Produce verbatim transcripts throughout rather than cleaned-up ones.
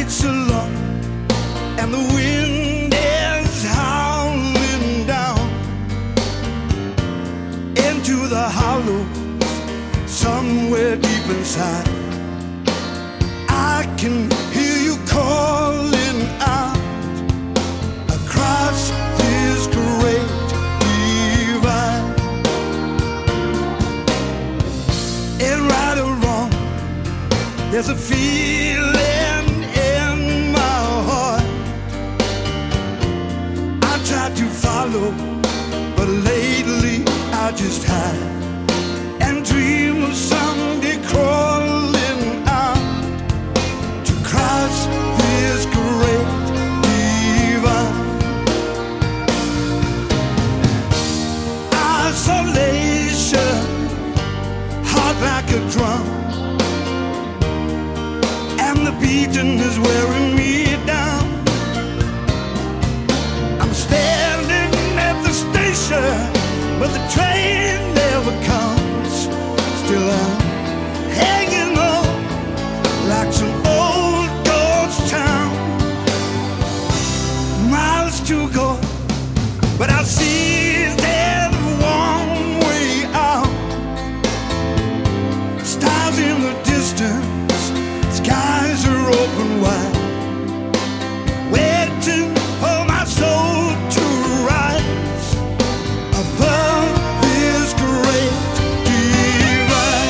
nights are long and the wind is howling down into the hollows somewhere deep inside. I can hear you calling out across this great divide. And right or wrong, there's a feeling in my heart. I try to follow, but lately I just hide and dream of someday crawling out to cross this great divide. Isolation, hard like a drum, and the beating is wearing me down. I'm standing at the station, but the train never comes. Still I'm hanging on like some old ghost town. Miles to go, but I'll see that one way out. Stars in the distance, skies are open wide, waiting for my soul to rise above this great divide.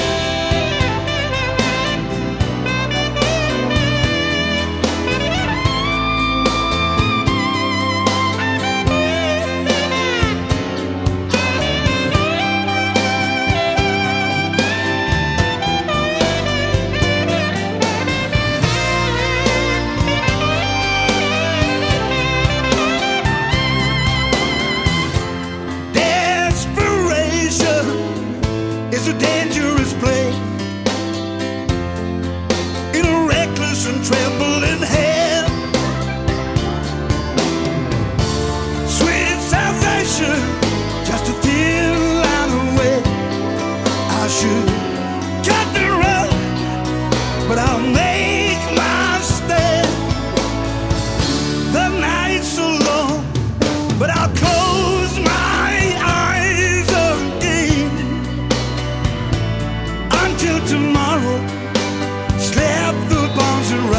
Desperation is a dangerous play in a reckless and trembling hand. Sweet salvation, just a thin line away. I should cut the road, but I'll make my stand. The nights are long, but I'll close my eyes again until tomorrow. Slap the bombs and